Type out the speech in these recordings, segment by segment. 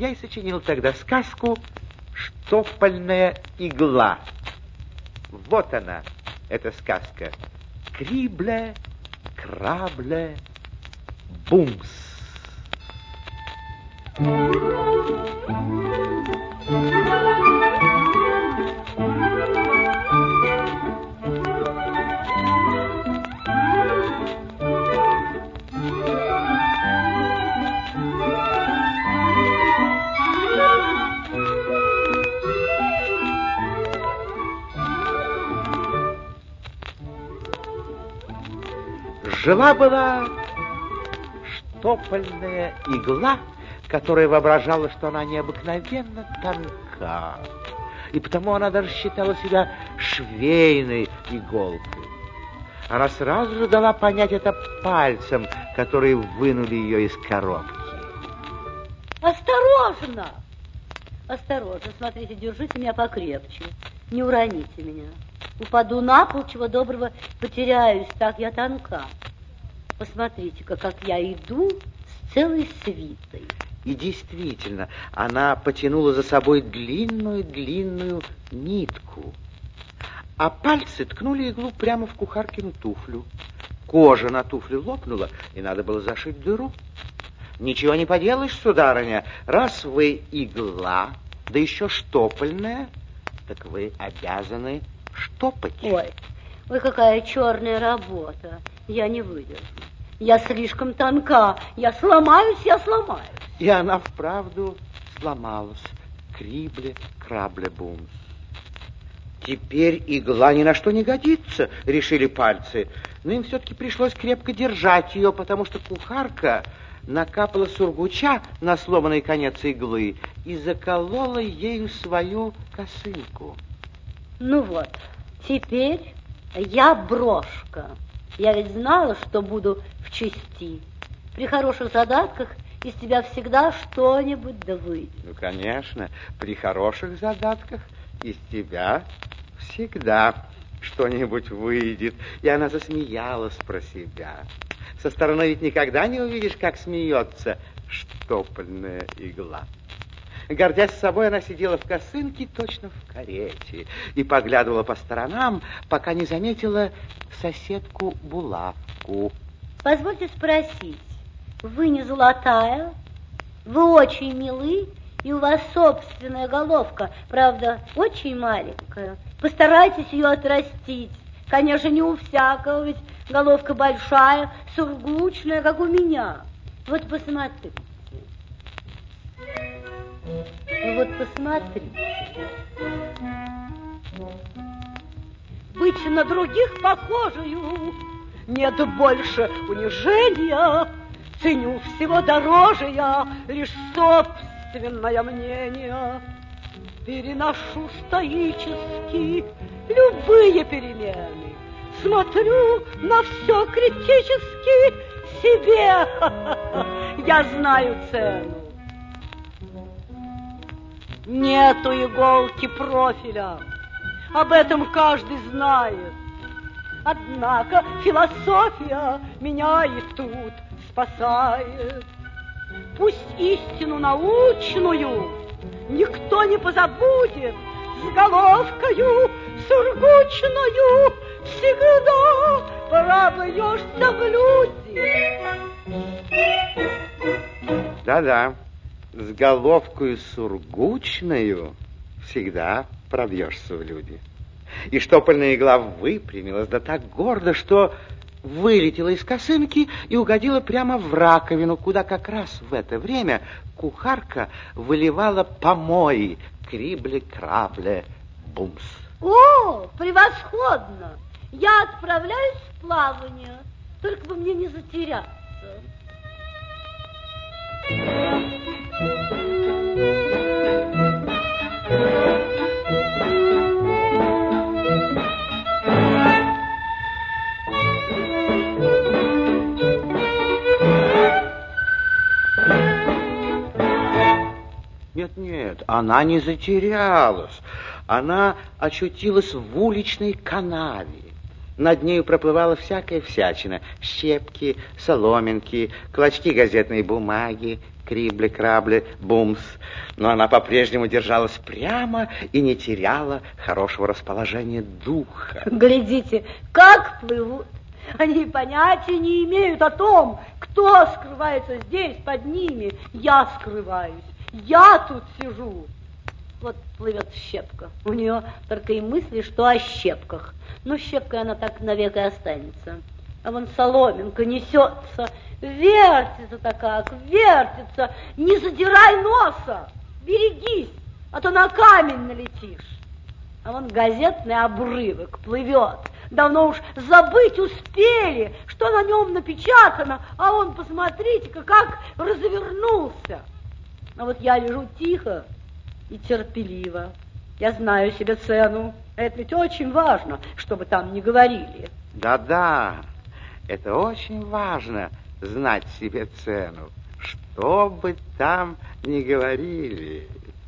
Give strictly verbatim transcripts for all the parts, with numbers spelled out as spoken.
я и сочинил тогда сказку «Штопольная игла». Вот она, эта сказка. Крибле, крабле, бумс. Жила-была штопольная игла, которая воображала, что она необыкновенно тонка, и потому она даже считала себя швейной иголкой. Она сразу же дала понять это пальцем, которые вынули ее из коробки. Осторожно! Осторожно, смотрите, держите меня покрепче. Не уроните меня. Упаду на пол, чего доброго потеряюсь, так я тонка. Посмотрите-ка, как я иду с целой свитой. И действительно, она потянула за собой длинную-длинную нитку, а пальцы ткнули иглу прямо в кухаркину туфлю. Кожа на туфле лопнула, и надо было зашить дыру. Ничего не поделаешь, сударыня, раз вы игла, да еще штопольная, так вы обязаны штопать. Ой, ой, какая черная работа. Я не выдержу. Я слишком тонка. Я сломаюсь, я сломаюсь. И она вправду сломалась. Крибле, крабле, бумс. Теперь игла ни на что не годится, решили пальцы. Но им все-таки пришлось крепко держать ее, потому что кухарка накапала сургуча на сломанный конец иглы и заколола ею свою косынку. Ну вот, теперь я брошка. Я ведь знала, что буду в чести. При хороших задатках из тебя всегда что-нибудь да выйдет. Ну, конечно, при хороших задатках из тебя всегда что-нибудь выйдет. И она засмеялась про себя. Со стороны ведь никогда не увидишь, как смеется штопольная игла. Гордясь собой, она сидела в косынке, точно в карете, и поглядывала по сторонам, пока не заметила соседку Булавку. Позвольте спросить, вы не золотая? Вы очень милы, и у вас собственная головка, правда, очень маленькая. Постарайтесь ее отрастить. Конечно, не у всякого, ведь головка большая, сургучная, как у меня. Вот посмотрите. Вот посмотрите. Быть на других похожую нет больше унижения. Ценю всего дороже я лишь собственное мнение. Переношу стоически любые перемены. Смотрю на все критически себе. Я знаю цену. Нету иголки профиля. Об этом каждый знает. Однако философия меня и тут спасает. Пусть истину научную никто не позабудет, с головкою сургучную всегда пробьешься в люди. Да-да, с головкою сургучную всегда пробьешься в люди. И штопольная игла выпрямилась, да так гордо, что вылетела из косынки и угодила прямо в раковину, куда как раз в это время кухарка выливала помои. Крибле-крабле, бумс. О, превосходно! Я отправляюсь в плавание, только бы мне не затеряться. Нет-нет, она не затерялась. Она очутилась в уличной канаве. Над нею проплывала всякая всячина. Щепки, соломинки, клочки газетной бумаги, крибли-крабли, бумс. Но она по-прежнему держалась прямо и не теряла хорошего расположения духа. Глядите, как плывут. Они понятия не имеют о том, кто скрывается здесь под ними. Я скрываюсь, я тут сижу. Вот плывет щепка. У нее только и мысли, что о щепках. Ну, щепкой она так навек и останется. А вон соломинка несется, вертится-то как, вертится. Не задирай носа, берегись, а то на камень налетишь. А вон газетный обрывок плывет. Давно уж забыть успели, что на нем напечатано, а он, посмотрите-ка, как развернулся. А вот я лежу тихо и терпеливо. Я знаю себе цену. Это ведь очень важно, чтобы там не говорили. Да-да, это очень важно, знать себе цену, что бы там ни говорили.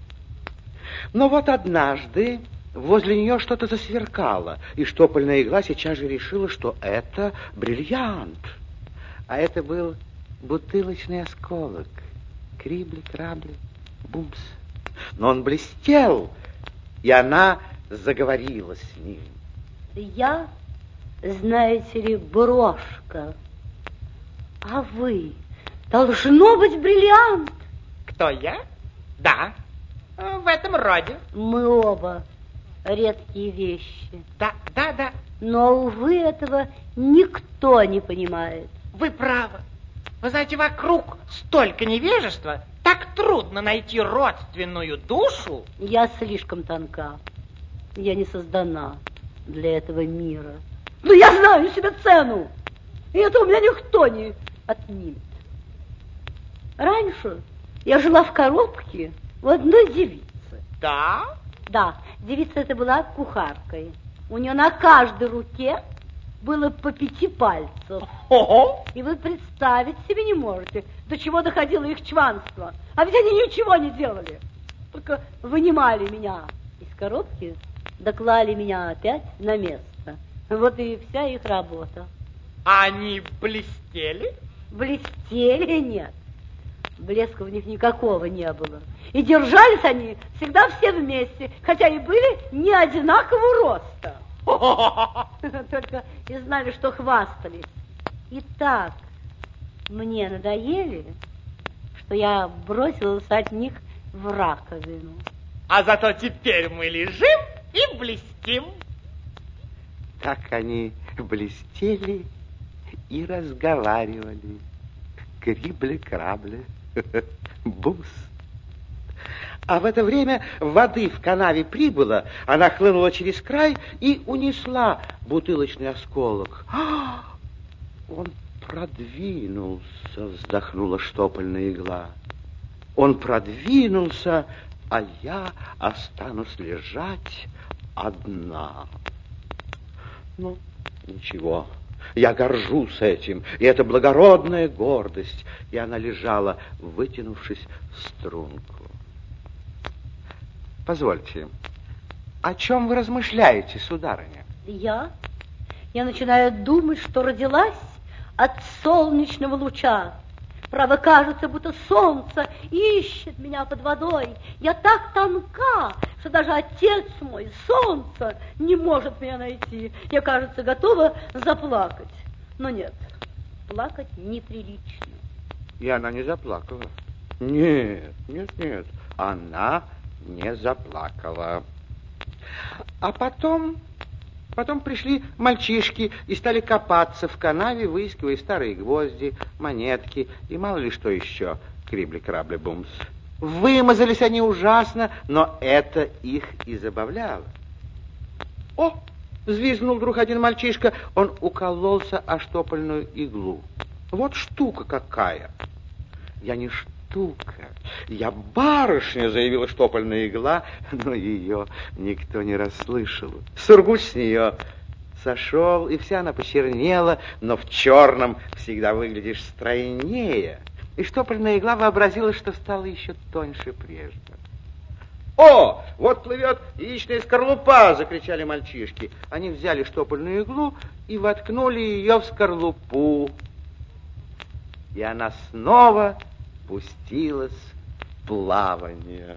Но вот однажды возле нее что-то засверкало, и штопольная игла сейчас же решила, что это бриллиант. А это был бутылочный осколок. Крибли-крабли, бумс. Но он блестел, и она заговорила с ним. Я, знаете ли, брошка. А вы, должно быть, бриллиант. Кто я? Да, в этом роде. Мы оба редкие вещи. Да, да, да. Но, увы, этого никто не понимает. Вы правы. Вы знаете, вокруг столько невежества, так трудно найти родственную душу. Я слишком тонка. Я не создана для этого мира. Но я знаю себе цену. И это у меня никто не отнимет. Раньше я жила в коробке у одной девицы. Да? Да, девица эта была кухаркой. У нее на каждой руке было по пяти пальцев. Ого! И вы представить себе не можете, до чего доходило их чванство. А ведь они ничего не делали. Только вынимали меня из коробки, доклали меня опять на место. Вот и вся их работа. Они блестели? Блестели? Нет. Блеска в них никакого не было. И держались они всегда все вместе, хотя и были не одинакового роста. Только и знали, что хвастались. И так мне надоели, что я бросилась от них в раковину. А зато теперь мы лежим и блестим. Так они блестели и разговаривали. Крибли-крабли, бумс. А в это время воды в канаве прибыло, она хлынула через край и унесла бутылочный осколок. А, он продвинулся, вздохнула штопольная игла. Он продвинулся, а я останусь лежать одна. Ну, ничего, я горжусь этим, и это благородная гордость. И она лежала, вытянувшись в струнку. Позвольте, о чем вы размышляете, сударыня? Я? Я начинаю думать, что родилась от солнечного луча. Право, кажется, будто солнце ищет меня под водой. Я так тонка, что даже отец мой, солнце, не может меня найти. Я, кажется, готова заплакать. Но нет, плакать неприлично. И она не заплакала. Нет, нет, нет, она не заплакала. А потом, потом пришли мальчишки и стали копаться в канаве, выискивая старые гвозди, монетки и мало ли что еще. Крибли-крабли-бумс. Вымазались они ужасно, но это их и забавляло. О, взвизгнул вдруг один мальчишка, он укололся о штопольную иглу. Вот штука какая. Я не штука, я барышня, заявила штопольная игла, но ее никто не расслышал. Сургуч с нее сошел, и вся она почернела, но в черном всегда выглядишь стройнее. И штопольная игла вообразила, что стала еще тоньше прежде. О, вот плывет яичная скорлупа, закричали мальчишки. Они взяли штопольную иглу и воткнули ее в скорлупу. И она снова пустилась в плавание.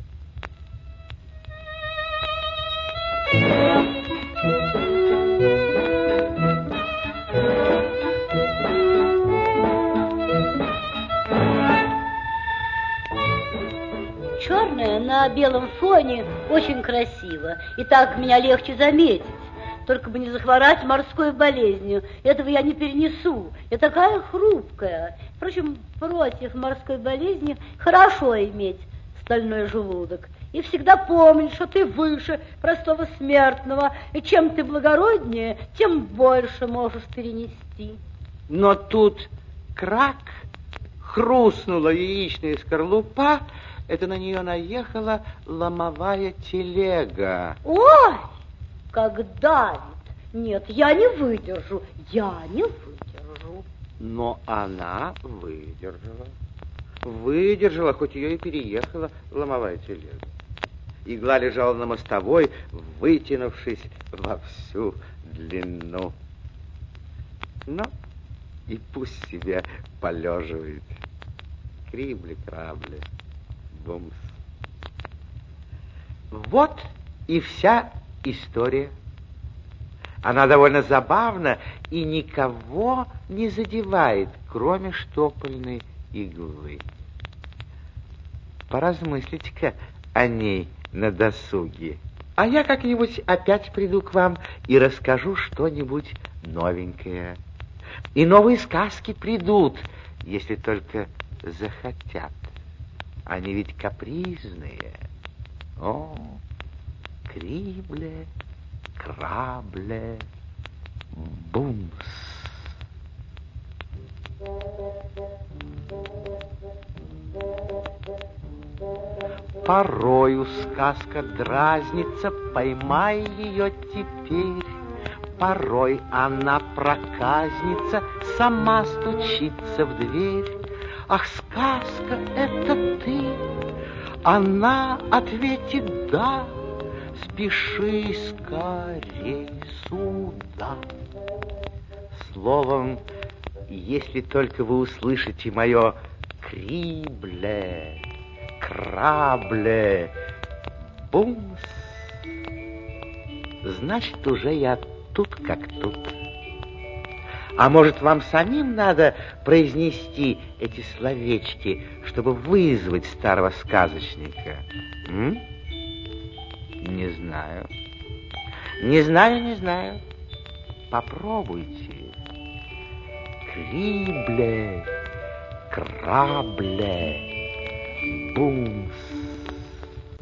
Черная на белом фоне очень красиво, и так меня легче заметить. Только бы не захворать морской болезнью. Этого я не перенесу. Я такая хрупкая. Впрочем, против морской болезни хорошо иметь стальной желудок. И всегда помни, что ты выше простого смертного. И чем ты благороднее, тем больше можешь перенести. Но тут крак, хрустнула яичная скорлупа. Это на нее наехала ломовая телега. Ой, как давит! Нет, я не выдержу, я не выдержу. Но она выдержала. Выдержала, хоть ее и переехала ломовая телега. Игла лежала на мостовой, вытянувшись во всю длину. Ну, и пусть себе полеживает. Крибли-крабли. Бумс. Вот и вся история. Она довольно забавна и никого не задевает, кроме штопольной иглы. Поразмыслите-ка о ней на досуге. А я как-нибудь опять приду к вам и расскажу что-нибудь новенькое. И новые сказки придут, если только захотят. Они ведь капризные. О, крибле, крабле, бумс. Порою сказка дразнится, поймай ее теперь. Порой она проказница, сама стучится в дверь. Ах, сказка, это ты? Она ответит «да». Спеши скорей сюда. Словом, если только вы услышите мое крибле, крабле, бумс, значит, уже я тут как тут. А может, вам самим надо произнести эти словечки, чтобы вызвать старого сказочника? М? Не знаю. Не знаю, не знаю. Попробуйте. Крибле, крабле, бумс.